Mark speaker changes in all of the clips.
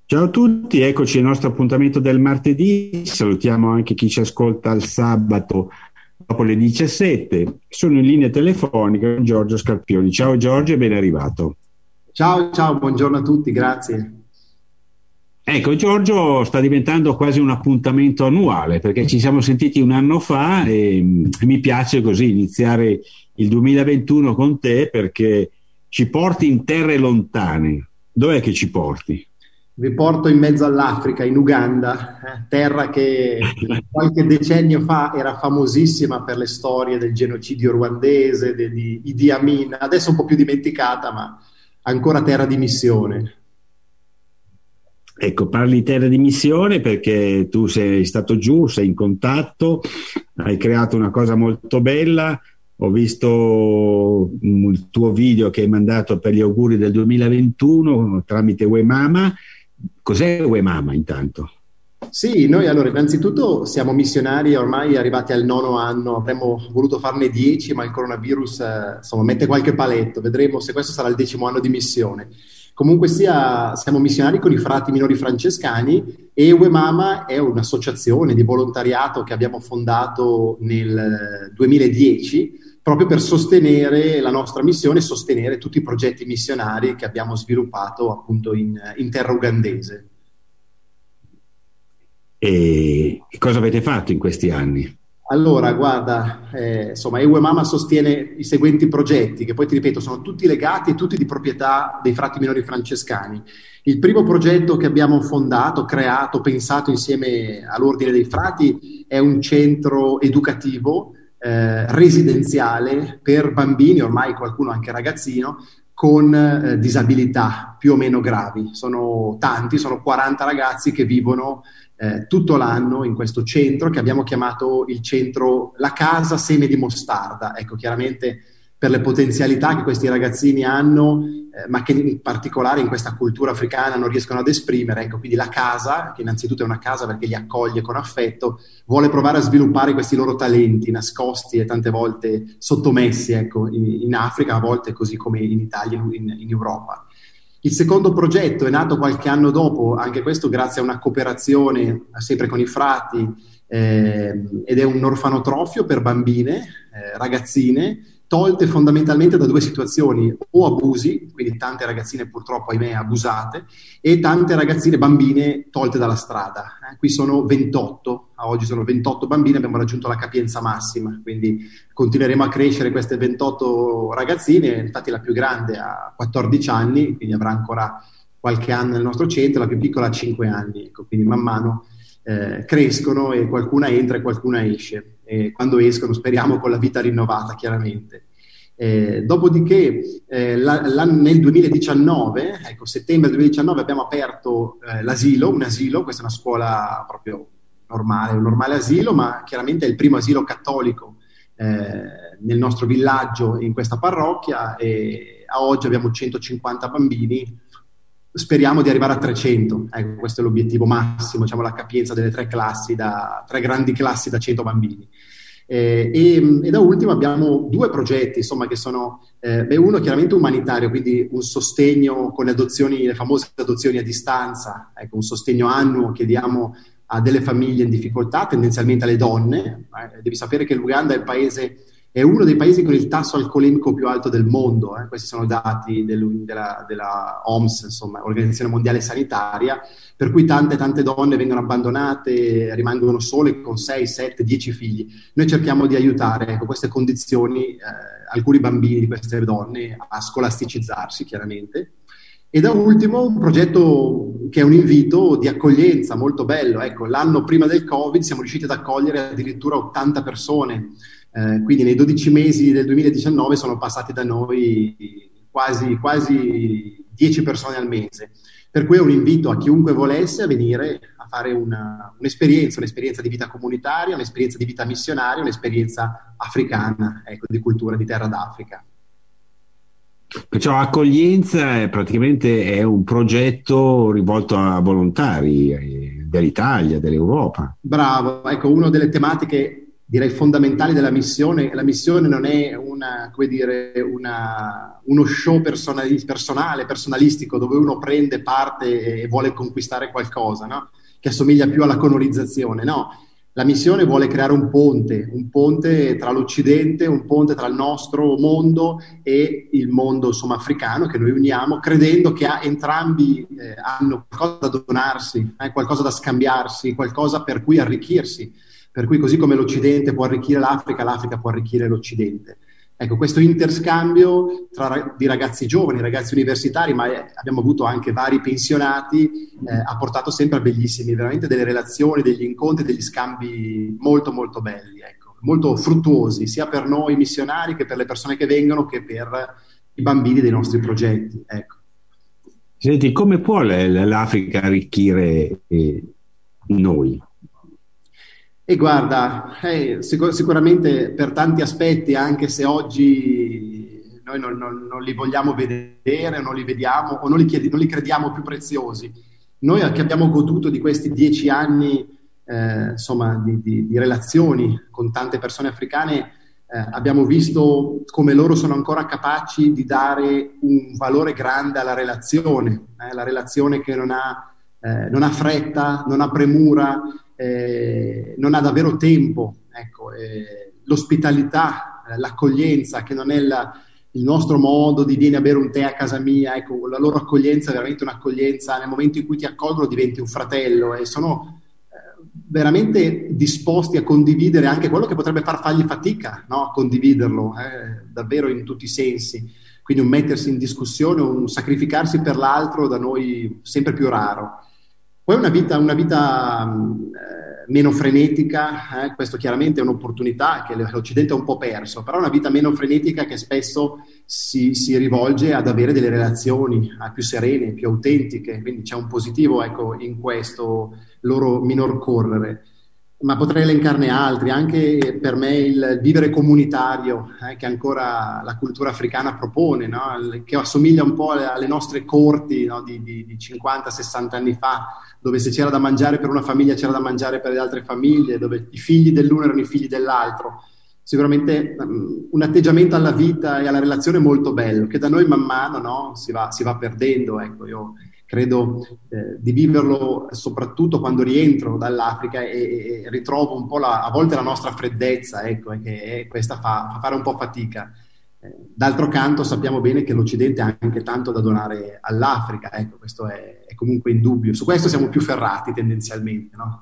Speaker 1: Ciao a tutti, eccoci al nostro appuntamento del martedì. Salutiamo anche chi ci ascolta il sabato dopo le 17. Sono in linea telefonica con Giorgio Scarpioni. Ciao Giorgio e ben arrivato.
Speaker 2: Ciao, ciao, buongiorno a tutti, grazie.
Speaker 1: Ecco, Giorgio sta diventando quasi un appuntamento annuale perché ci siamo sentiti un anno fa e mi piace così iniziare il 2021 con te perché ci porti in terre lontane. Dov'è che ci porti?
Speaker 2: Vi porto in mezzo all'Africa, in Uganda, terra che qualche decennio fa era famosissima per le storie del genocidio ruandese, di Idi Amin, adesso un po' più dimenticata, ma ancora terra di missione.
Speaker 1: Ecco, parli terra di missione perché tu sei stato giù, sei in contatto, hai creato una cosa molto bella. Ho visto il tuo video che hai mandato per gli auguri del 2021 tramite Wemama. Cos'è Wemama intanto?
Speaker 2: Sì, noi allora innanzitutto siamo missionari ormai arrivati al nono anno, avremmo voluto farne 10, ma il coronavirus insomma, mette qualche paletto, vedremo se questo sarà il 10° anno di missione. Comunque sia, siamo missionari con i frati minori francescani e Uemama è un'associazione di volontariato che abbiamo fondato nel 2010 proprio per sostenere la nostra missione e sostenere tutti i progetti missionari che abbiamo sviluppato appunto in terra ugandese.
Speaker 1: E cosa avete fatto in questi anni?
Speaker 2: Allora, guarda, insomma, Ewe Mama sostiene i seguenti progetti, che poi ti ripeto, sono tutti legati e tutti di proprietà dei frati minori francescani. Il primo progetto che abbiamo fondato, creato, pensato insieme all'Ordine dei Frati è un centro educativo residenziale per bambini, ormai qualcuno anche ragazzino, con disabilità più o meno gravi. Sono tanti, sono 40 ragazzi che vivono tutto l'anno in questo centro che abbiamo chiamato il centro La Casa Seme di Mostarda. Ecco, chiaramente per le potenzialità che questi ragazzini hanno, ma che in particolare in questa cultura africana non riescono ad esprimere. Ecco, quindi la casa, che innanzitutto è una casa perché li accoglie con affetto, vuole provare a sviluppare questi loro talenti nascosti e tante volte sottomessi, ecco, in Africa, a volte così come in Italia, in Europa. Il secondo progetto è nato qualche anno dopo, anche questo grazie a una cooperazione sempre con i frati, ed è un orfanotrofio per bambine, ragazzine, tolte fondamentalmente da due situazioni, o abusi, quindi tante ragazzine purtroppo, ahimè, abusate, e tante ragazzine bambine tolte dalla strada. Qui sono 28, a oggi sono 28 bambine, abbiamo raggiunto la capienza massima, quindi continueremo a crescere queste 28 ragazzine, infatti la più grande ha 14 anni, quindi avrà ancora qualche anno nel nostro centro, la più piccola ha 5 anni, ecco, quindi man mano crescono e qualcuna entra e qualcuna esce. E quando escono speriamo con la vita rinnovata, chiaramente. Dopodiché nel 2019, ecco, settembre 2019 abbiamo aperto l'asilo, un asilo, questa è una scuola proprio normale, un normale asilo, ma chiaramente è il primo asilo cattolico nel nostro villaggio in questa parrocchia e a oggi abbiamo 150 bambini, speriamo di arrivare a 300, ecco, questo è l'obiettivo massimo, diciamo la capienza delle tre grandi classi da 100 bambini. E da ultimo abbiamo due progetti, insomma, che sono uno chiaramente umanitario, quindi un sostegno con le adozioni, le famose adozioni a distanza, ecco, un sostegno annuo che diamo a delle famiglie in difficoltà, tendenzialmente alle donne. Devi sapere che l'Uganda è uno dei paesi con il tasso alcolemico più alto del mondo. Questi sono dati della OMS, insomma, Organizzazione Mondiale Sanitaria, per cui tante donne vengono abbandonate, rimangono sole con 6, 7, 10 figli. Noi cerchiamo di aiutare, ecco, queste condizioni, alcuni bambini di queste donne a scolasticizzarsi, chiaramente. E da ultimo un progetto che è un invito di accoglienza molto bello. Ecco, l'anno prima del Covid siamo riusciti ad accogliere addirittura 80 persone, quindi nei 12 mesi del 2019 sono passati da noi quasi 10 persone al mese. Per cui è un invito a chiunque volesse a venire a fare un'esperienza di vita comunitaria, un'esperienza di vita missionaria, un'esperienza africana, ecco, di cultura di terra d'Africa.
Speaker 1: Perciò accoglienza praticamente è un progetto rivolto a volontari dell'Italia, dell'Europa.
Speaker 2: Bravo, ecco, una delle tematiche direi fondamentali della missione. La missione non è uno show personale, personalistico, dove uno prende parte e vuole conquistare qualcosa, no? Che assomiglia più alla colonizzazione, no? La missione vuole creare un ponte tra l'Occidente, un ponte tra il nostro mondo e il mondo, insomma, africano, che noi uniamo, credendo che entrambi hanno qualcosa da donarsi, qualcosa da scambiarsi, qualcosa per cui arricchirsi. Per cui così come l'Occidente può arricchire l'Africa, l'Africa può arricchire l'Occidente. Ecco, questo interscambio di ragazzi giovani, ragazzi universitari, ma abbiamo avuto anche vari pensionati, ha portato sempre a bellissimi, veramente delle relazioni, degli incontri, degli scambi molto molto belli, ecco, molto fruttuosi, sia per noi missionari che per le persone che vengono, che per i bambini dei nostri progetti. Ecco.
Speaker 1: Senti, come può l'Africa arricchire noi?
Speaker 2: E guarda, sicuramente per tanti aspetti, anche se oggi noi non li vogliamo vedere, non li vediamo o non li crediamo più preziosi. Noi che abbiamo goduto di questi 10 anni insomma, di relazioni con tante persone africane, abbiamo visto come loro sono ancora capaci di dare un valore grande alla relazione, la relazione che non ha fretta, non ha premura, non ha davvero tempo, ecco, l'ospitalità, l'accoglienza, che non è il nostro modo di vieni a bere un tè a casa mia, ecco, la loro accoglienza è veramente un'accoglienza, nel momento in cui ti accolgono diventi un fratello e sono veramente disposti a condividere anche quello che potrebbe fargli fatica, no? A condividerlo, davvero in tutti i sensi. Quindi un mettersi in discussione, un sacrificarsi per l'altro da noi sempre più raro. Poi una vita meno frenetica, questo chiaramente è un'opportunità che l'Occidente ha un po' perso, però una vita meno frenetica che spesso si rivolge ad avere delle relazioni più serene, più autentiche, quindi c'è un positivo, ecco, in questo loro minor correre. Ma potrei elencarne altri, anche per me il vivere comunitario che ancora la cultura africana propone, no? Che assomiglia un po' alle nostre corti, no? di 50-60 anni fa, dove se c'era da mangiare per una famiglia c'era da mangiare per le altre famiglie, dove i figli dell'uno erano i figli dell'altro. Sicuramente un atteggiamento alla vita e alla relazione molto bello, che da noi man mano, no? si va perdendo. Ecco, io credo di viverlo soprattutto quando rientro dall'Africa e ritrovo un po' a volte la nostra freddezza, ecco, e che questa fa fare un po' fatica. D'altro canto sappiamo bene che l'Occidente ha anche tanto da donare all'Africa, ecco, questo è comunque indubbio. Su questo siamo più ferrati tendenzialmente, no?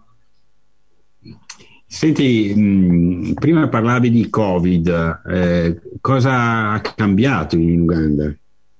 Speaker 1: Senti, prima parlavi di Covid, cosa ha cambiato in Uganda?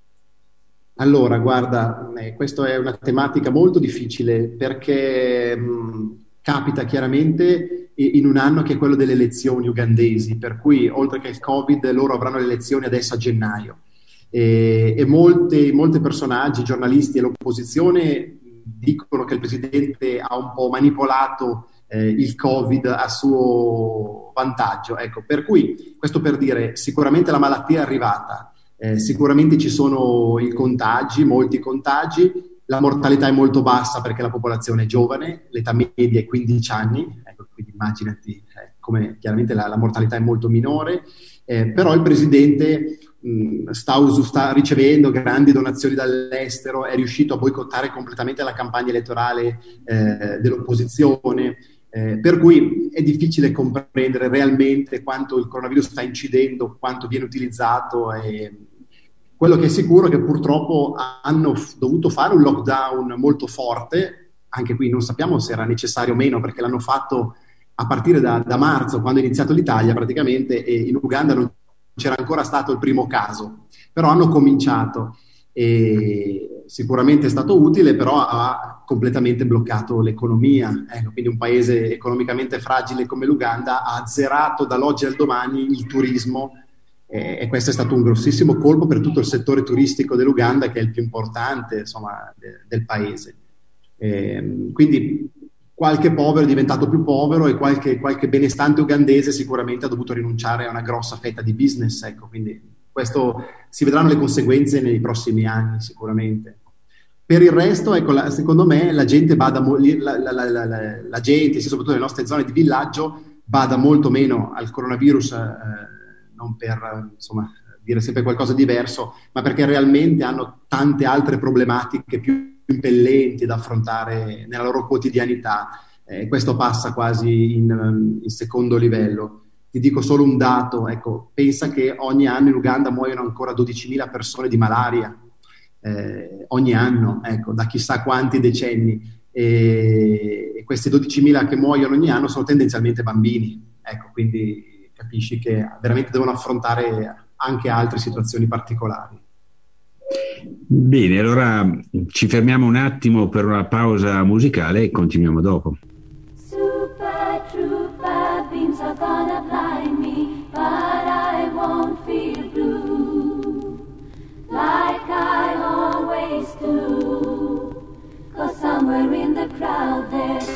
Speaker 2: Allora, guarda, questa è una tematica molto difficile perché capita chiaramente in un anno che è quello delle elezioni ugandesi, per cui oltre che il Covid loro avranno le elezioni adesso a gennaio e molti personaggi, giornalisti e l'opposizione dicono che il presidente ha un po' manipolato il Covid a suo vantaggio. Ecco, per cui questo per dire sicuramente la malattia è arrivata. Sicuramente ci sono i contagi, molti contagi, la mortalità è molto bassa perché la popolazione è giovane, l'età media è 15 anni, ecco, quindi immaginati come chiaramente la mortalità è molto minore, però il presidente sta ricevendo grandi donazioni dall'estero, è riuscito a boicottare completamente la campagna elettorale dell'opposizione, per cui è difficile comprendere realmente quanto il coronavirus sta incidendo, quanto viene utilizzato. Quello che è sicuro è che purtroppo hanno dovuto fare un lockdown molto forte, anche qui non sappiamo se era necessario o meno perché l'hanno fatto a partire da marzo, quando è iniziato l'Italia praticamente, e in Uganda non c'era ancora stato il primo caso, però hanno cominciato e sicuramente è stato utile, però ha completamente bloccato l'economia. Quindi un paese economicamente fragile come l'Uganda ha azzerato dall'oggi al domani il turismo e questo è stato un grossissimo colpo per tutto il settore turistico dell'Uganda, che è il più importante, insomma, del paese. Quindi qualche povero è diventato più povero e qualche benestante ugandese sicuramente ha dovuto rinunciare a una grossa fetta di business. Ecco, quindi questo si vedranno le conseguenze nei prossimi anni sicuramente. Per il resto, ecco, secondo me la gente la gente, sì, soprattutto nelle nostre zone di villaggio, bada molto meno al coronavirus, non per insomma dire sempre qualcosa di diverso, ma perché realmente hanno tante altre problematiche più impellenti da affrontare nella loro quotidianità. Questo passa quasi in secondo livello. Ti dico solo un dato, ecco, pensa che ogni anno in Uganda muoiono ancora 12.000 persone di malaria, ogni anno, ecco, da chissà quanti decenni. E questi 12.000 che muoiono ogni anno sono tendenzialmente bambini, ecco, quindi capisci che veramente devono affrontare anche altre situazioni particolari.
Speaker 1: Bene, allora ci fermiamo un attimo per una pausa musicale e continuiamo dopo.
Speaker 3: Super trooper beams are gonna blind me, but I won't feel blue like I always do, 'cause somewhere in the crowd there's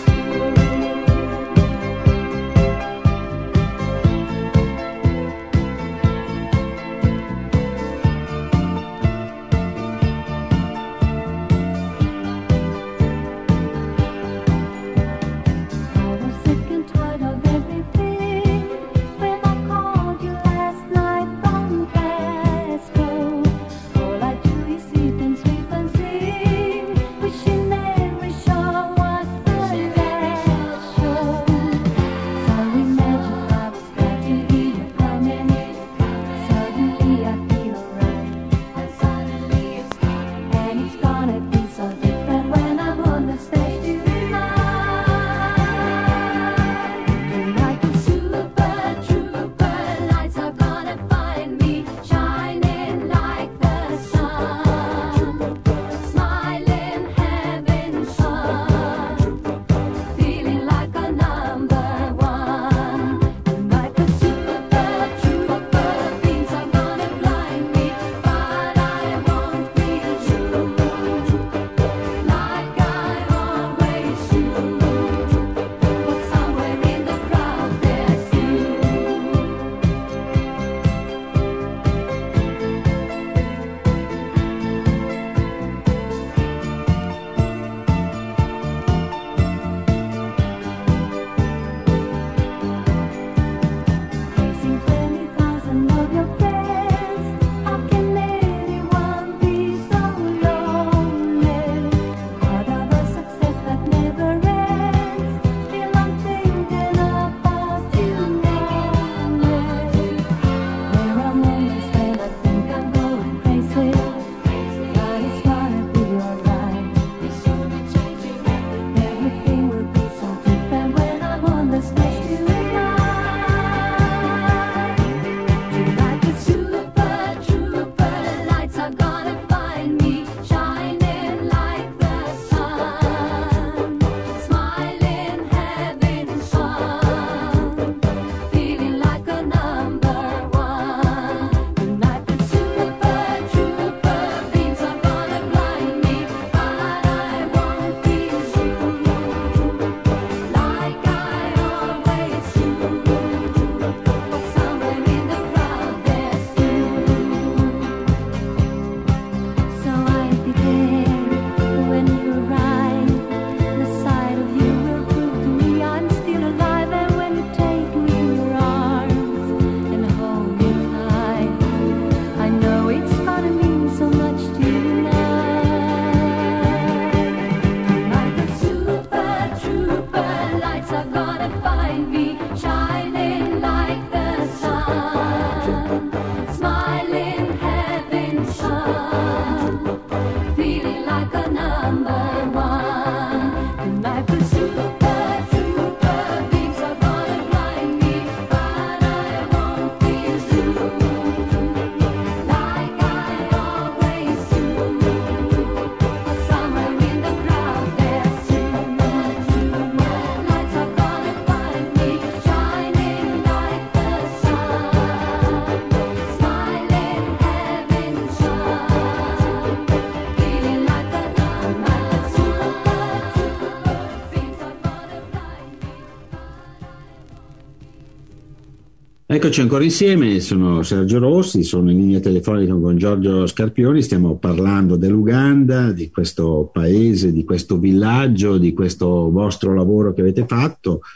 Speaker 1: Eccoci ancora insieme, sono Sergio Rossi, sono in linea telefonica con Giorgio Scarpioni, stiamo parlando dell'Uganda, di questo paese, di questo villaggio, di questo vostro lavoro che avete fatto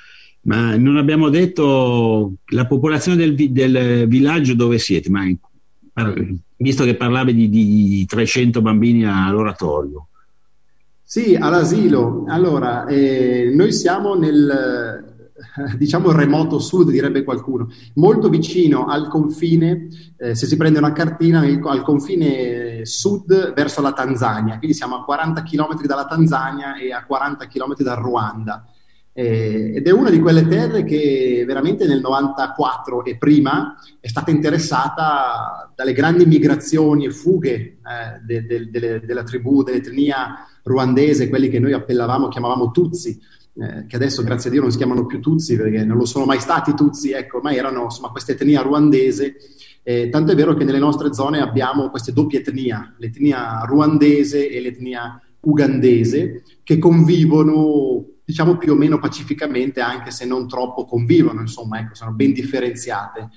Speaker 1: Ma non abbiamo detto la popolazione del villaggio dove siete, visto che parlavi di 300 bambini all'oratorio.
Speaker 2: Sì, all'asilo. Allora, noi siamo nel, diciamo, remoto sud, direbbe qualcuno, molto vicino al confine, se si prende una cartina, al confine sud verso la Tanzania, quindi siamo a 40 km dalla Tanzania e a 40 km dal Ruanda. Ed è una di quelle terre che veramente nel 94 e prima è stata interessata dalle grandi migrazioni e fughe della tribù, dell'etnia ruandese, quelli che noi chiamavamo Tutsi, che adesso grazie a Dio non si chiamano più Tutsi perché non lo sono mai stati Tutsi, ecco, ma erano insomma questa etnia ruandese. Tanto è vero che nelle nostre zone abbiamo queste doppie etnia, l'etnia ruandese e l'etnia ugandese, che convivono, diciamo, più o meno pacificamente, anche se non troppo convivono, insomma, ecco, sono ben differenziate.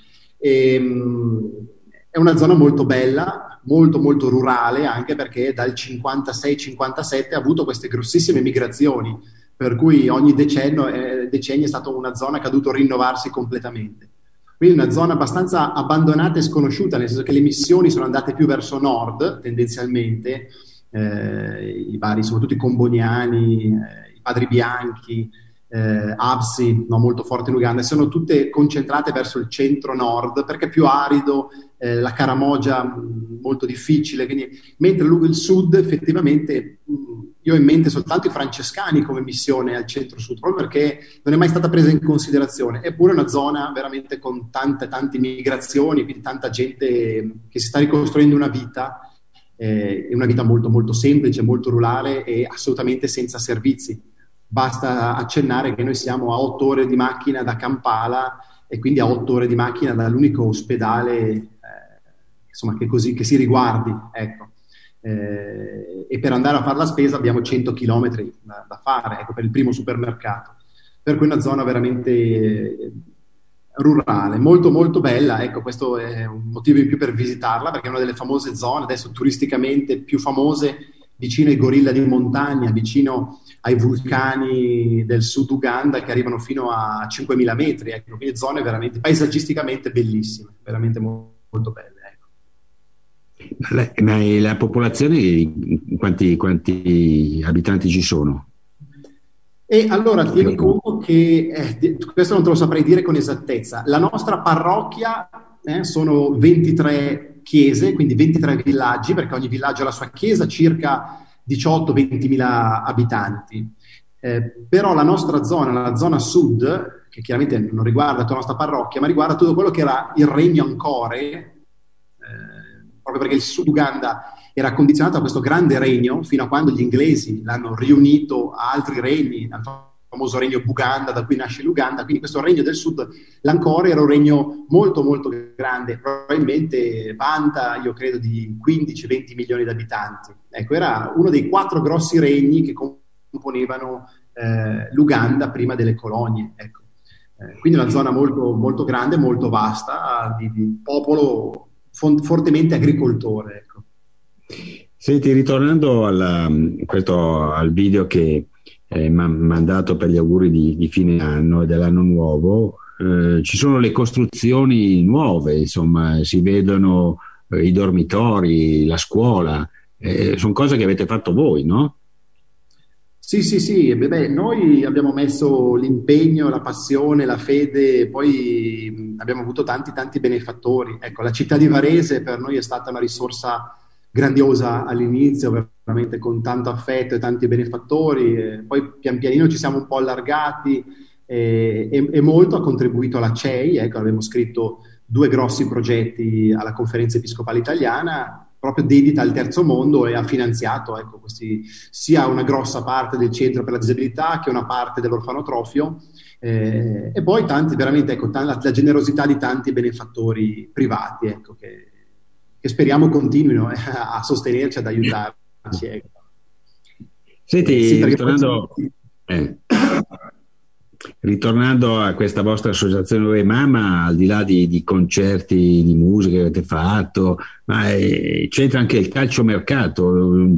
Speaker 2: È una zona molto bella, molto molto rurale, anche perché dal 56-57 ha avuto queste grossissime migrazioni, per cui ogni decennio è stata una zona che ha dovuto rinnovarsi completamente. Quindi una zona abbastanza abbandonata e sconosciuta, nel senso che le missioni sono andate più verso nord, tendenzialmente, soprattutto i comboniani, i padri bianchi, Absi, no, molto forte in Uganda, sono tutte concentrate verso il centro-nord perché è più arido, la Karamoja molto difficile, quindi, mentre il sud effettivamente io ho in mente soltanto i francescani come missione al centro-sud, proprio perché non è mai stata presa in considerazione, eppure è una zona veramente con tante migrazioni, quindi tanta gente che si sta ricostruendo una vita. È una vita molto molto semplice, molto rurale e assolutamente senza servizi. Basta accennare che noi siamo a 8 ore di macchina da Kampala e quindi a 8 ore di macchina dall'unico ospedale insomma, che si riguardi, ecco. E per andare a fare la spesa abbiamo 100 chilometri da fare, ecco, per il primo supermercato. Per cui è una zona veramente rurale, molto molto bella, ecco, questo è un motivo in più per visitarla, perché è una delle famose zone, adesso turisticamente più famose, vicino ai gorilla di montagna, vicino ai vulcani del sud Uganda che arrivano fino a 5.000 metri, ecco, quindi zone veramente paesaggisticamente bellissime, veramente molto, molto belle.
Speaker 1: Ecco. Ma la popolazione, quanti abitanti ci sono?
Speaker 2: E allora tieni conto che, questo non te lo saprei dire con esattezza, la nostra parrocchia sono 23 chiese, quindi 23 villaggi, perché ogni villaggio ha la sua chiesa, circa 18-20.000 abitanti. Però la nostra zona, la zona sud, che chiaramente non riguarda la nostra parrocchia, ma riguarda tutto quello che era il regno Ancore, proprio perché il Sud Uganda era condizionato a questo grande regno fino a quando gli inglesi l'hanno riunito a altri regni, al famoso regno Buganda, da cui nasce l'Uganda. Quindi questo regno del sud, l'Ancore, era un regno molto molto grande, probabilmente vanta, io credo, di 15-20 milioni di abitanti. Ecco, era uno dei 4 grossi regni che componevano l'Uganda prima delle colonie, ecco. Quindi una zona molto, molto grande, molto vasta, di popolo fortemente agricoltore, ecco.
Speaker 1: Senti, ritornando al video che mi ha mandato per gli auguri di fine anno e dell'anno nuovo, ci sono le costruzioni nuove, insomma, si vedono i dormitori, la scuola, sono cose che avete fatto voi, no?
Speaker 2: Sì, beh, noi abbiamo messo l'impegno, la passione, la fede, poi abbiamo avuto tanti benefattori. Ecco, la città di Varese per noi è stata una risorsa grandiosa all'inizio, veramente con tanto affetto e tanti benefattori, poi pian pianino ci siamo un po' allargati e molto ha contribuito la CEI, ecco, abbiamo scritto 2 grossi progetti alla Conferenza Episcopale Italiana, proprio dedita al terzo mondo, e ha finanziato, ecco, sia una grossa parte del centro per la disabilità che una parte dell'orfanotrofio, e poi veramente, ecco, la generosità di tanti benefattori privati, ecco, che speriamo continuino a sostenerci, ad aiutarci. Ecco.
Speaker 1: Senti,
Speaker 2: sì,
Speaker 1: ritornando a questa vostra associazione Ue Mama, al di là di concerti di musica che avete fatto, ma c'entra anche il calciomercato, un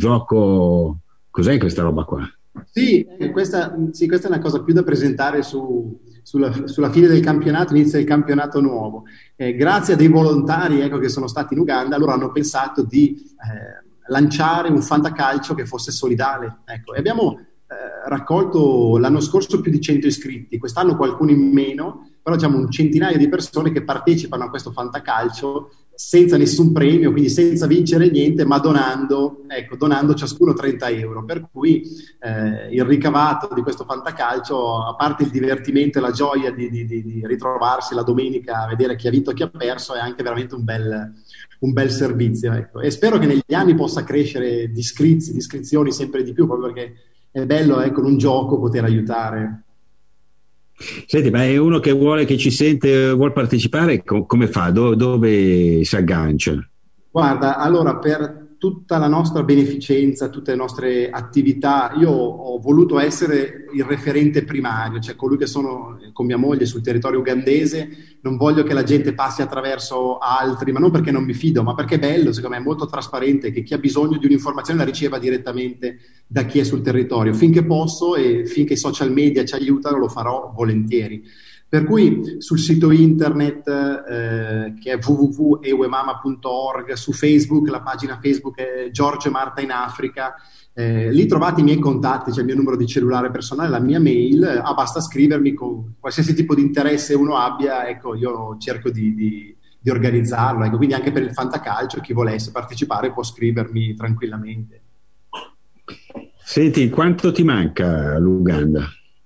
Speaker 1: gioco, cos'è questa roba qua?
Speaker 2: Sì, questa è una cosa più da presentare su sulla fine del campionato inizia il campionato nuovo. Grazie a dei volontari, ecco, che sono stati in Uganda, loro hanno pensato di lanciare un fantacalcio che fosse solidale. Ecco. E abbiamo raccolto l'anno scorso più di 100 iscritti, quest'anno qualcuno in meno, però diciamo un centinaio di persone che partecipano a questo fantacalcio senza nessun premio, quindi senza vincere niente, ma donando ciascuno 30 euro. Per cui il ricavato di questo fantacalcio, a parte il divertimento e la gioia di ritrovarsi la domenica a vedere chi ha vinto e chi ha perso, è anche veramente un bel servizio. Ecco. E spero che negli anni possa crescere di iscrizioni sempre di più, proprio perché è bello, con un gioco poter aiutare.
Speaker 1: Senti, ma è uno che ci sente, vuol partecipare, come fa? Dove si aggancia?
Speaker 2: Guarda, allora per tutta la nostra beneficenza, tutte le nostre attività, io ho voluto essere il referente primario, cioè colui che sono con mia moglie sul territorio ugandese. Non voglio che la gente passi attraverso altri, ma non perché non mi fido, ma perché è bello, secondo me è molto trasparente che chi ha bisogno di un'informazione la riceva direttamente da chi è sul territorio. Finché posso e finché i social media ci aiutano lo farò volentieri. Per cui sul sito internet che è www.ewemama.org, su Facebook, la pagina Facebook è Giorgio e Marta in Africa, lì trovate i miei contatti, c'è il mio numero di cellulare personale, la mia mail, basta scrivermi con qualsiasi tipo di interesse uno abbia, ecco, io cerco di organizzarlo, ecco, quindi anche per il fantacalcio chi volesse partecipare può scrivermi tranquillamente.
Speaker 1: Senti, quanto ti manca l'Uganda?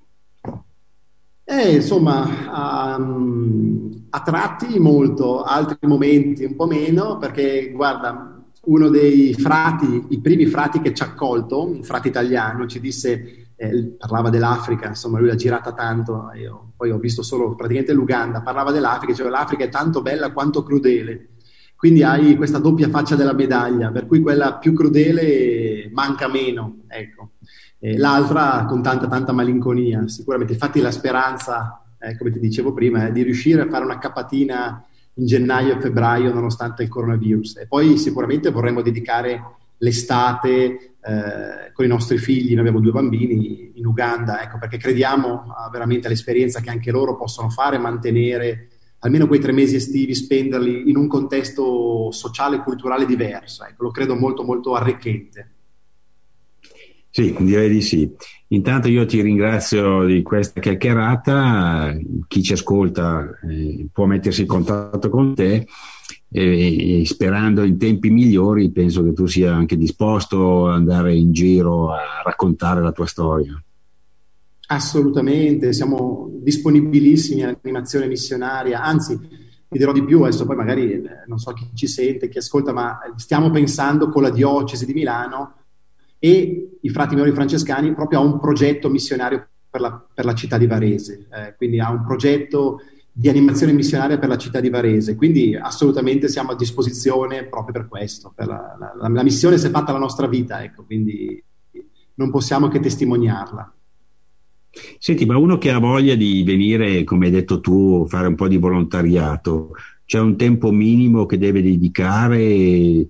Speaker 2: Insomma, a tratti molto, altri momenti un po' meno, perché guarda, uno dei frati, i primi frati che ci ha accolto, un frate italiano, ci disse, parlava dell'Africa, insomma lui l'ha girata tanto, io poi ho visto solo praticamente l'Uganda, parlava dell'Africa, diceva l'Africa è tanto bella quanto crudele, quindi hai questa doppia faccia della medaglia, per cui quella più crudele manca meno, ecco. L'altra con tanta malinconia, sicuramente. Infatti la speranza, come ti dicevo prima, è di riuscire a fare una capatina in gennaio e febbraio nonostante il coronavirus. E poi sicuramente vorremmo dedicare l'estate con i nostri figli, noi abbiamo 2 bambini in Uganda, ecco, perché crediamo veramente all'esperienza che anche loro possono fare, mantenere almeno quei 3 mesi estivi, spenderli in un contesto sociale e culturale diverso. Ecco, lo credo molto arricchente.
Speaker 1: Sì, direi di sì. Intanto io ti ringrazio di questa chiacchierata. Chi ci ascolta può mettersi in contatto con te e sperando in tempi migliori penso che tu sia anche disposto ad andare in giro a raccontare la tua storia.
Speaker 2: Assolutamente, siamo disponibilissimi all'animazione missionaria, anzi vi dirò di più, adesso poi magari non so chi ci sente, chi ascolta, ma stiamo pensando con la diocesi di Milano e i frati minori francescani proprio a un progetto missionario per la città di Varese, quindi a un progetto di animazione missionaria per la città di Varese, quindi assolutamente siamo a disposizione proprio per questo, per la missione si è fatta la nostra vita, ecco, quindi non possiamo che testimoniarla.
Speaker 1: Senti, ma uno che ha voglia di venire, come hai detto tu, fare un po' di volontariato, c'è un tempo minimo che deve dedicare?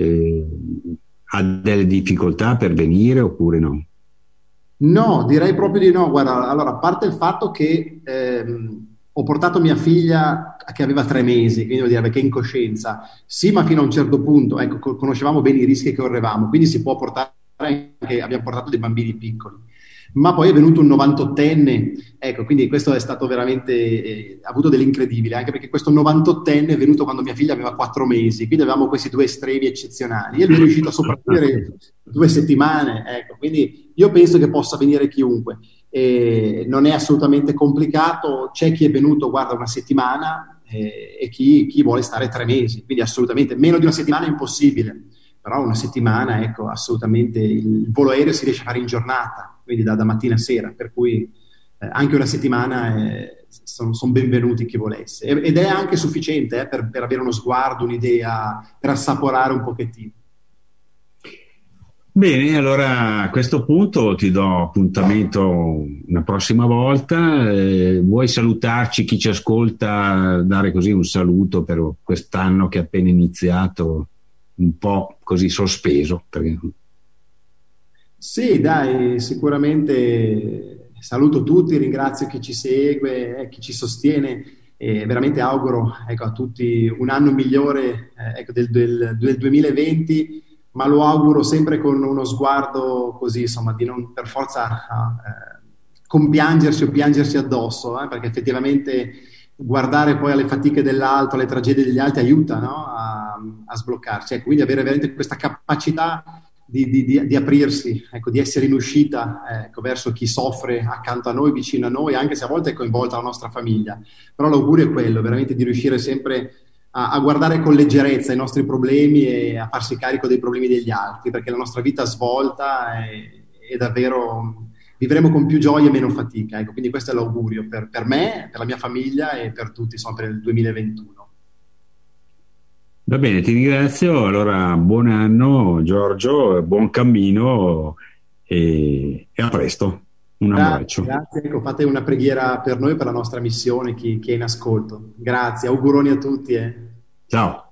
Speaker 1: Ha delle difficoltà per venire oppure no?
Speaker 2: No, direi proprio di no. Guarda, allora, a parte il fatto che ho portato mia figlia che aveva 3 mesi, quindi vuol dire perché in coscienza, sì, ma fino a un certo punto, ecco, conoscevamo bene i rischi che correvamo, quindi si può portare anche, abbiamo portato dei bambini piccoli. Ma poi è venuto un 98enne, ecco, quindi questo è stato veramente, ha avuto dell'incredibile, anche perché questo 98enne è venuto quando mia figlia aveva 4 mesi, quindi avevamo questi 2 estremi eccezionali e lui è riuscito a sopravvivere 2 settimane, ecco, quindi io penso che possa venire chiunque, non è assolutamente complicato, c'è chi è venuto, guarda, 1 settimana e chi vuole stare 3 mesi, quindi assolutamente, meno di 1 settimana è impossibile, però 1 settimana, ecco, assolutamente, il volo aereo si riesce a fare in giornata, quindi da mattina a sera, per cui anche 1 settimana sono benvenuti chi volesse. Ed è anche sufficiente per avere uno sguardo, un'idea, per assaporare un pochettino.
Speaker 1: Bene, allora a questo punto ti do appuntamento una prossima volta. Vuoi salutarci, chi ci ascolta, dare così un saluto per quest'anno che è appena iniziato, un po' così sospeso? Perché...
Speaker 2: Sì, dai, sicuramente saluto tutti, ringrazio chi ci segue, chi ci sostiene e veramente auguro, ecco, a tutti un anno migliore, ecco, del 2020, ma lo auguro sempre con uno sguardo così, insomma, di non per forza compiangersi o piangersi addosso, perché effettivamente guardare poi alle fatiche dell'altro, alle tragedie degli altri aiuta, no? A sbloccarci. Ecco, quindi avere veramente questa capacità di aprirsi, ecco, di essere in uscita, ecco, verso chi soffre accanto a noi, vicino a noi, anche se a volte è coinvolta la nostra famiglia. Però l'augurio è quello, veramente di riuscire sempre a guardare con leggerezza i nostri problemi e a farsi carico dei problemi degli altri, perché la nostra vita svolta è davvero... Vivremo con più gioia e meno fatica. Ecco, quindi questo è l'augurio per me, per la mia famiglia e per tutti, insomma, per il 2021.
Speaker 1: Va bene, ti ringrazio. Allora, buon anno Giorgio, buon cammino e a presto. Un
Speaker 2: Grazie,
Speaker 1: abbraccio.
Speaker 2: grazie. Ecco, fate una preghiera per noi, per la nostra missione, chi è in ascolto. Grazie, auguroni a tutti.
Speaker 1: Ciao.